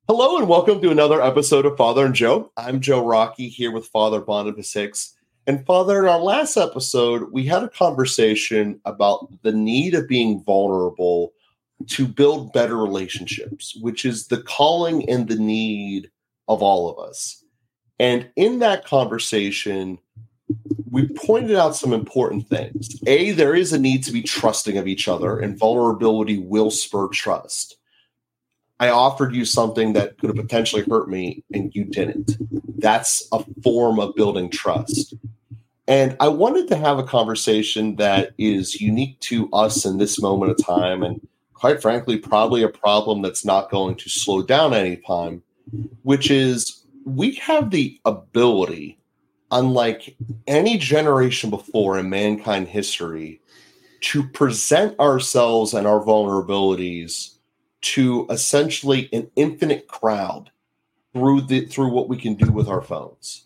Hello and welcome to another episode of Father and Joe. I'm Joe Rocky here with Father Boniface Hicks. And Father, in our last episode, we had a conversation about the need of being vulnerable to build better relationships, which is the calling and the need of all of us. And in that conversation, we pointed out some important things. A, there is a need to be trusting of each other, and vulnerability will spur trust. I offered you something that could have potentially hurt me and you didn't. That's a form of building trust. And I wanted to have a conversation that is unique to us in this moment of time. And quite frankly, probably a problem that's not going to slow down anytime, which is we have the ability, unlike any generation before in mankind history, to present ourselves and our vulnerabilities to essentially an infinite crowd through what we can do with our phones.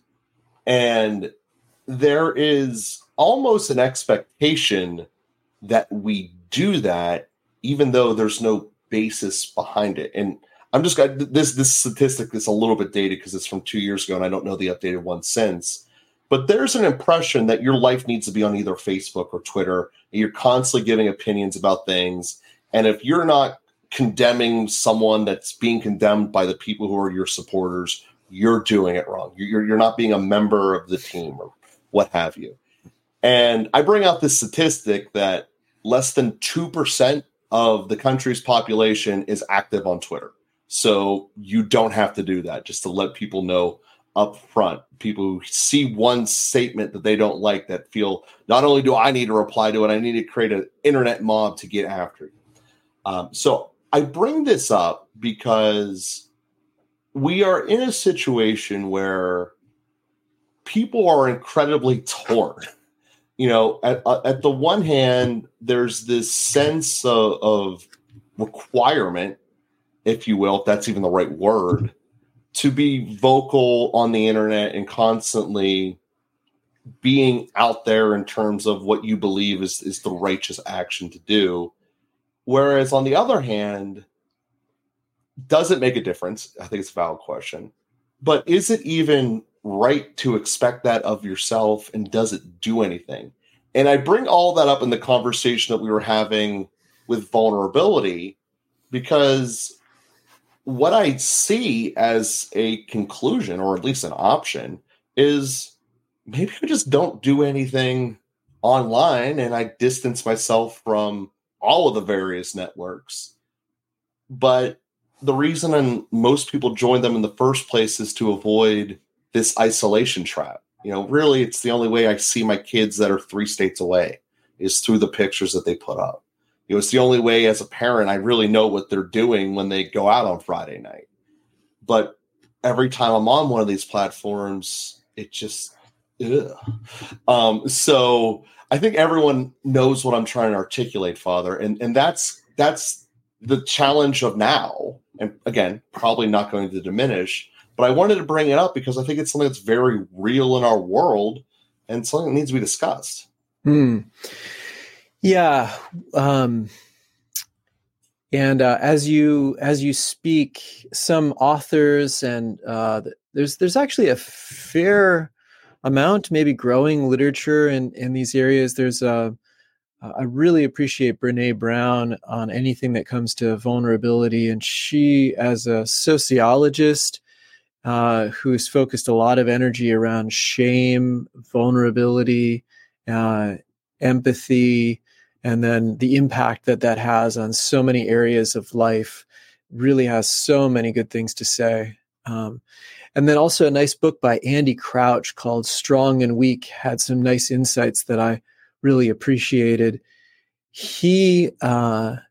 And there is almost an expectation that we do that, even though there's no basis behind it. And I'm just got this statistic that's a little bit dated because it's from 2 years ago, and I don't know the updated one since. But there's an impression that your life needs to be on either Facebook or Twitter, and you're constantly giving opinions about things. And if you're not condemning someone that's being condemned by the people who are your supporters, you're doing it wrong. You're not being a member of the team or what have you. And I bring out this statistic that less than 2% of the country's population is active on Twitter. So you don't have to do that, just to let people know up front. People who see one statement that they don't like, that feel, not only do I need to reply to it, I need to create an internet mob to get after you. So I bring this up because we are in a situation where people are incredibly torn. You know, at the one hand, there's this sense of requirement, if you will, if that's even the right word, to be vocal on the internet and constantly being out there in terms of what you believe is the righteous action to do. Whereas on the other hand, does it make a difference? I think it's a valid question. But is it even right to expect that of yourself, and does it do anything? And I bring all that up in the conversation that we were having with vulnerability, because what I see as a conclusion, or at least an option, is maybe I just don't do anything online and I distance myself from all of the various networks. But the reason most people join them in the first place is to avoid this isolation trap. You know, really, it's the only way I see my kids that are 3 states away is through the pictures that they put up. You know, it's the only way as a parent I really know what they're doing when they go out on Friday night. But every time I'm on one of these platforms, it just, so I think everyone knows what I'm trying to articulate, Father. And that's the challenge of now. And again, probably not going to diminish, but I wanted to bring it up because I think it's something that's very real in our world and something that needs to be discussed. Yeah. And as you speak, some authors and there's actually a fair amount, maybe growing literature in these areas. There's I really appreciate Brene Brown on anything that comes to vulnerability, and she, as a sociologist who's focused a lot of energy around shame, vulnerability, empathy, and then the impact that has on so many areas of life, really has so many good things to say. And then also a nice book by Andy Crouch called Strong and Weak had some nice insights that I really appreciated. A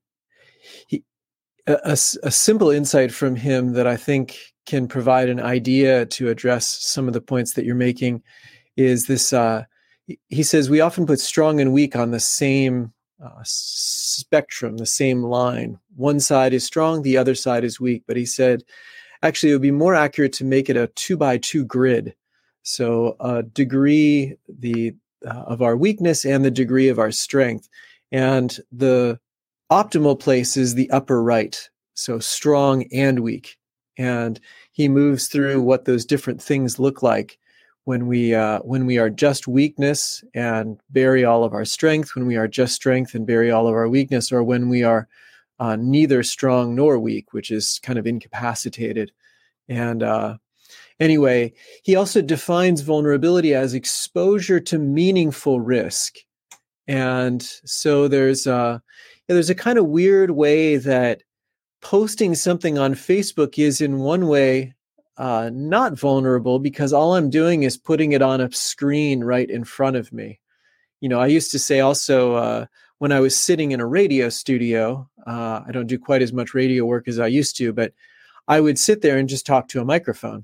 simple insight from him that I think can provide an idea to address some of the points that you're making is this. He says we often put strong and weak on the same spectrum, the same line. One side is strong, the other side is weak. But he said, actually, it would be more accurate to make it a 2x2 grid. So a degree of our weakness and the degree of our strength. And the optimal place is the upper right. So strong and weak. And he moves through what those different things look like when we are just weakness and bury all of our strength, when we are just strength and bury all of our weakness, or when we are neither strong nor weak, which is kind of incapacitated. And anyway, he also defines vulnerability as exposure to meaningful risk. And so there's a kind of weird way that posting something on Facebook is in one way not vulnerable, because all I'm doing is putting it on a screen right in front of me. I used to say also when I was sitting in a radio studio, I don't do quite as much radio work as I used to, but I would sit there and just talk to a microphone.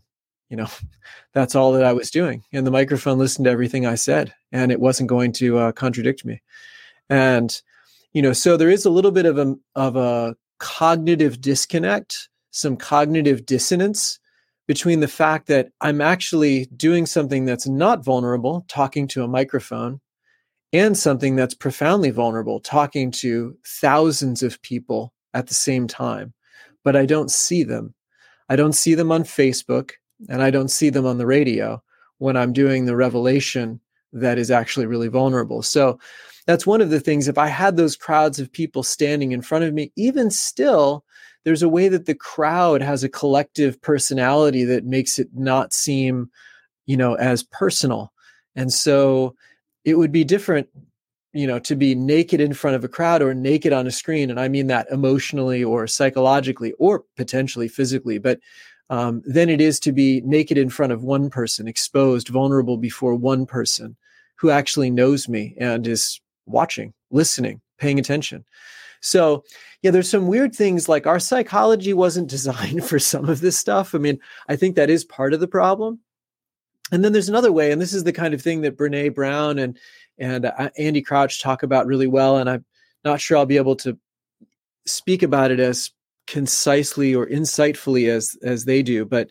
That's all that I was doing. And the microphone listened to everything I said, and it wasn't going to contradict me. And, so there is a little bit of a cognitive disconnect, some cognitive dissonance between the fact that I'm actually doing something that's not vulnerable, talking to a microphone, and something that's profoundly vulnerable, talking to thousands of people at the same time. But I don't see them. I don't see them on Facebook, and I don't see them on the radio when I'm doing the revelation that is actually really vulnerable. So that's one of the things. If I had those crowds of people standing in front of me, even still, there's a way that the crowd has a collective personality that makes it not seem, as personal. And so it would be different, to be naked in front of a crowd or naked on a screen. And I mean that emotionally or psychologically or potentially physically, but than it is to be naked in front of one person, exposed, vulnerable before one person who actually knows me and is watching, listening, paying attention. So, yeah, there's some weird things, like our psychology wasn't designed for some of this stuff. I mean, I think that is part of the problem. And then there's another way, and this is the kind of thing that Brene Brown and Andy Crouch talk about really well, and I'm not sure I'll be able to speak about it as concisely or insightfully as they do, but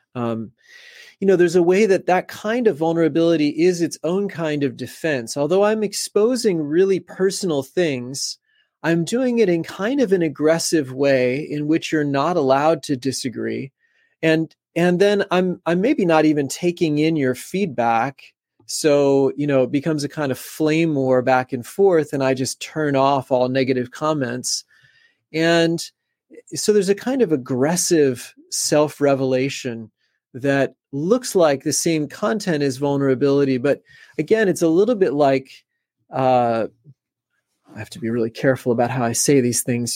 there's a way that kind of vulnerability is its own kind of defense. Although I'm exposing really personal things, I'm doing it in kind of an aggressive way in which you're not allowed to disagree, and then I'm maybe not even taking in your feedback. So, it becomes a kind of flame war back and forth, and I just turn off all negative comments. And so there's a kind of aggressive self-revelation that looks like the same content as vulnerability. But again, it's a little bit like, I have to be really careful about how I say these things.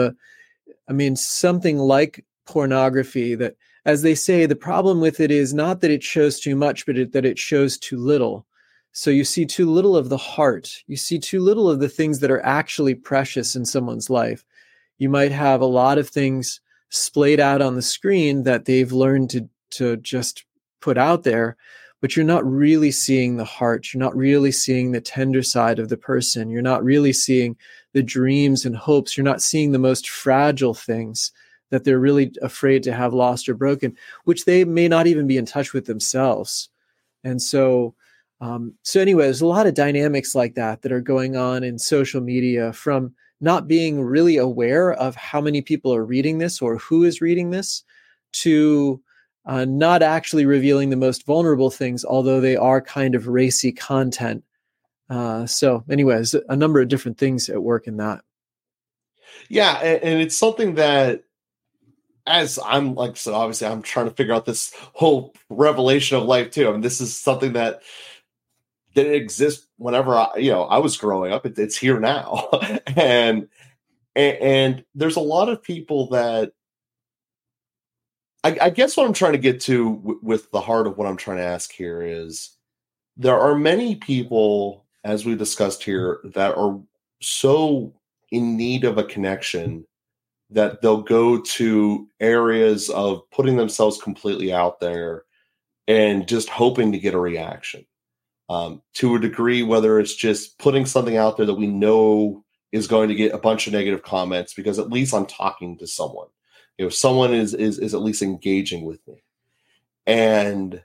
Something like pornography, that, as they say, the problem with it is not that it shows too much, but that it shows too little. So you see too little of the heart. You see too little of the things that are actually precious in someone's life. You might have a lot of things splayed out on the screen that they've learned to just put out there, but you're not really seeing the heart. You're not really seeing the tender side of the person. You're not really seeing the dreams and hopes. You're not seeing the most fragile things that they're really afraid to have lost or broken, which they may not even be in touch with themselves. And so anyway, there's a lot of dynamics like that are going on in social media, from not being really aware of how many people are reading this or who is reading this, to not actually revealing the most vulnerable things, although they are kind of racy content. So anyways, a number of different things at work in that. Yeah. And it's something that, as I'm like, so obviously I'm trying to figure out this whole revelation of life too. I mean, this is something that didn't exist whenever I was growing up. It's here now. and there's a lot of people that I guess what I'm trying to get to with the heart of what I'm trying to ask here is, there are many people, as we discussed here, that are so in need of a connection that they'll go to areas of putting themselves completely out there and just hoping to get a reaction. To a degree, whether it's just putting something out there that we know is going to get a bunch of negative comments, because at least I'm talking to someone. Someone is at least engaging with me. And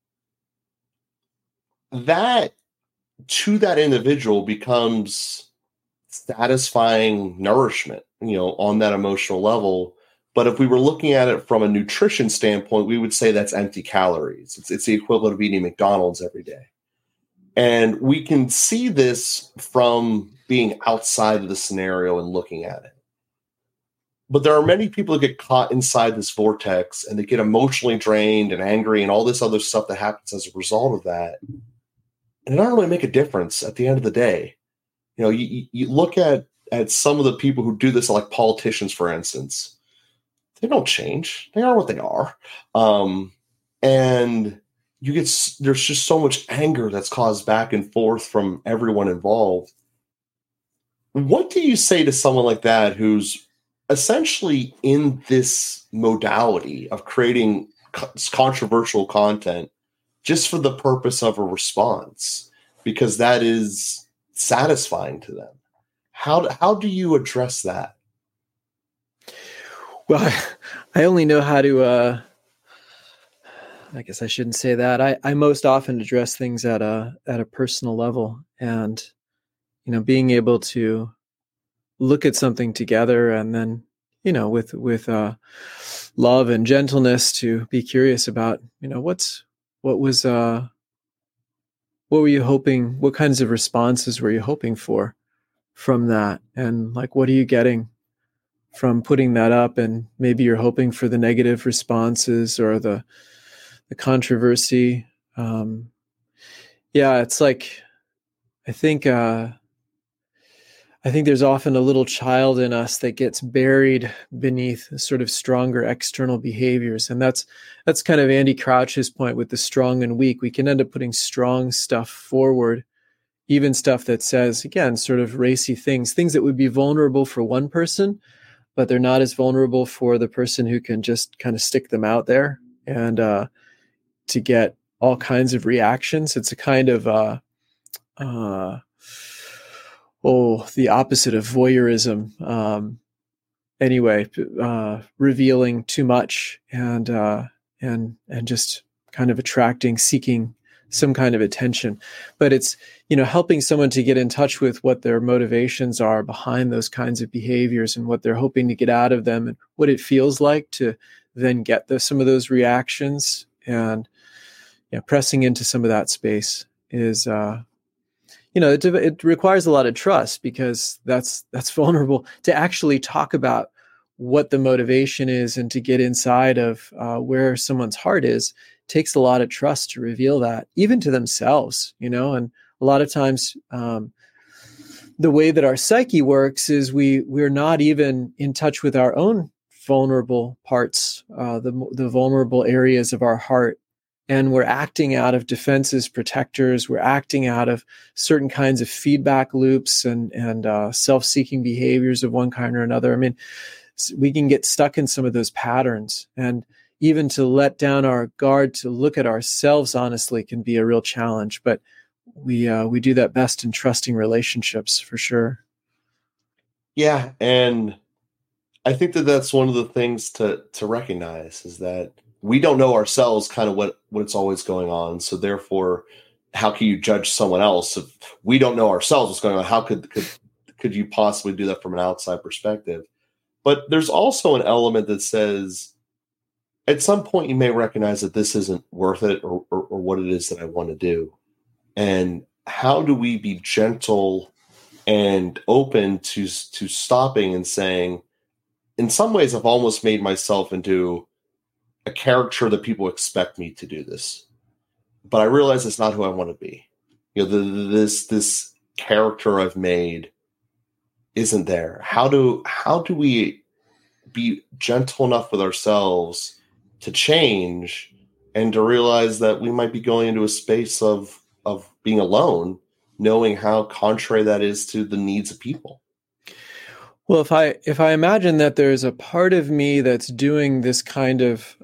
that, to that individual, becomes satisfying nourishment, on that emotional level, But if we were looking at it from a nutrition standpoint, we would say that's empty calories. It's the equivalent of eating McDonald's every day. And we can see this from being outside of the scenario and looking at it. But there are many people that get caught inside this vortex and they get emotionally drained and angry and all this other stuff that happens as a result of that. And it doesn't really make a difference at the end of the day. You know, you look at some of the people who do this, like politicians, for instance. They don't change. They are what they are. And there's just so much anger that's caused back and forth from everyone involved. What do you say to someone like that who's essentially in this modality of creating controversial content just for the purpose of a response, because that is satisfying to them? How do you address that? Well, I only know how to, I guess I shouldn't say that. I most often address things at a personal level, and, you know, being able to look at something together and then, you know, with love and gentleness to be curious about, you know, what were you hoping, what kinds of responses were you hoping for from that? And like, what are you getting from putting that up? And maybe you're hoping for the negative responses or the controversy. Yeah, it's like, I think there's often a little child in us that gets buried beneath sort of stronger external behaviors. And that's kind of Andy Crouch's point with the strong and weak. We can end up putting strong stuff forward, even stuff that says, again, sort of racy things that would be vulnerable for one person, but they're not as vulnerable for the person who can just kind of stick them out there and to get all kinds of reactions. It's a kind of the opposite of voyeurism. Anyway, revealing too much and just kind of seeking some kind of attention. But it's, you know, helping someone to get in touch with what their motivations are behind those kinds of behaviors and what they're hoping to get out of them and what it feels like to then get some of those reactions. And pressing into some of that space is, it requires a lot of trust, because that's vulnerable to actually talk about what the motivation is and to get inside of where someone's heart is. Takes a lot of trust to reveal that, even to themselves, you know. And a lot of times, the way that our psyche works is we're not even in touch with our own vulnerable parts, the vulnerable areas of our heart. And we're acting out of defenses, protectors. We're acting out of certain kinds of feedback loops and self-seeking behaviors of one kind or another. I mean, we can get stuck in some of those patterns. And even to let down our guard to look at ourselves honestly can be a real challenge. But we do that best in trusting relationships, for sure. Yeah, and I think that's one of the things to recognize is that we don't know ourselves kind of what's always going on. So therefore, how can you judge someone else if we don't know ourselves what's going on? How could you possibly do that from an outside perspective? But there's also an element that says, at some point you may recognize that this isn't worth it or what it is that I want to do. And how do we be gentle and open to stopping and saying, in some ways, I've almost made myself into a character that people expect me to do this, but I realize it's not who I want to be. You know, this character I've made isn't there. How do we be gentle enough with ourselves to change and to realize that we might be going into a space of being alone, knowing how contrary that is to the needs of people? Well, if I imagine that there's a part of me that's doing this kind of,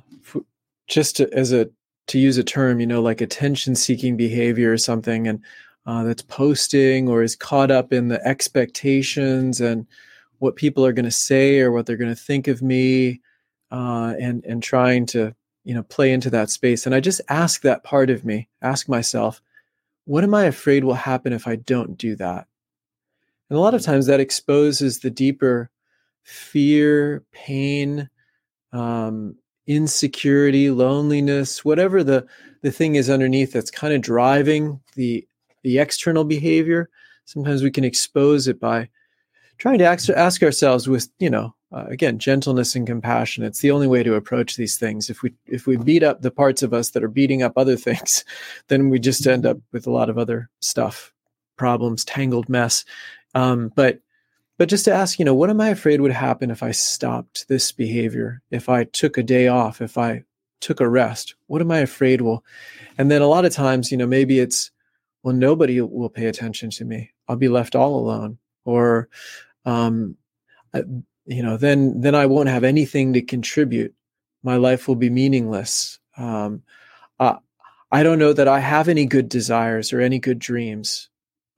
to use a term, you know, like attention-seeking behavior or something, and that's posting or is caught up in the expectations and what people are going to say or what they're going to think of me, and trying to, you know, play into that space. And I just ask that part of me, ask myself, what am I afraid will happen if I don't do that? And a lot of times that exposes the deeper fear, pain, insecurity, loneliness, whatever the thing is underneath that's kind of driving the external behavior. Sometimes we can expose it by trying to ask ourselves with, again, gentleness and compassion. It's the only way to approach these things. If we beat up the parts of us that are beating up other things, then we just end up with a lot of other stuff, problems, tangled mess. But just to ask, what am I afraid would happen if I stopped this behavior? If I took a day off, if I took a rest, what am I afraid will? And then a lot of times, maybe it's, well, nobody will pay attention to me. I'll be left all alone. Or, then I won't have anything to contribute. My life will be meaningless. I don't know that I have any good desires or any good dreams.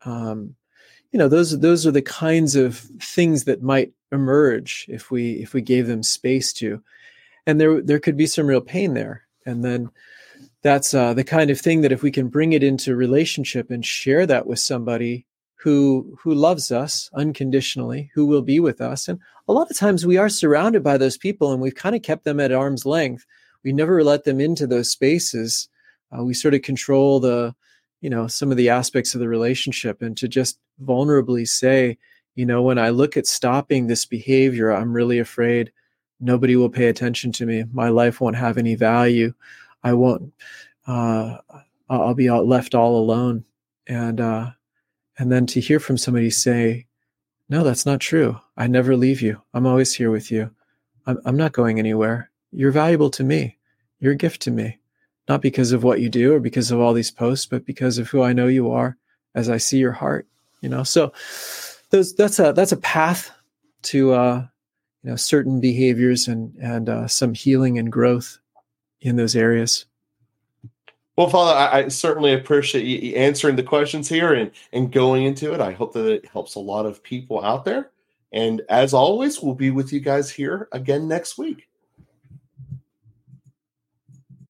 Those are the kinds of things that might emerge if we gave them space to, and there could be some real pain there. And then that's the kind of thing that if we can bring it into relationship and share that with somebody who loves us unconditionally, who will be with us. And a lot of times we are surrounded by those people and we've kind of kept them at arm's length. We never let them into those spaces. We sort of control some of the aspects of the relationship, and to just vulnerably say, when I look at stopping this behavior, I'm really afraid nobody will pay attention to me. My life won't have any value. I won't, I'll be left all alone. And then to hear from somebody say, no, that's not true. I never leave you. I'm always here with you. I'm not going anywhere. You're valuable to me. You're a gift to me. Not because of what you do or because of all these posts, but because of who I know you are as I see your heart, So that's a path to, certain behaviors and some healing and growth in those areas. Well, Father, I certainly appreciate you answering the questions here and going into it. I hope that it helps a lot of people out there. And as always, we'll be with you guys here again next week.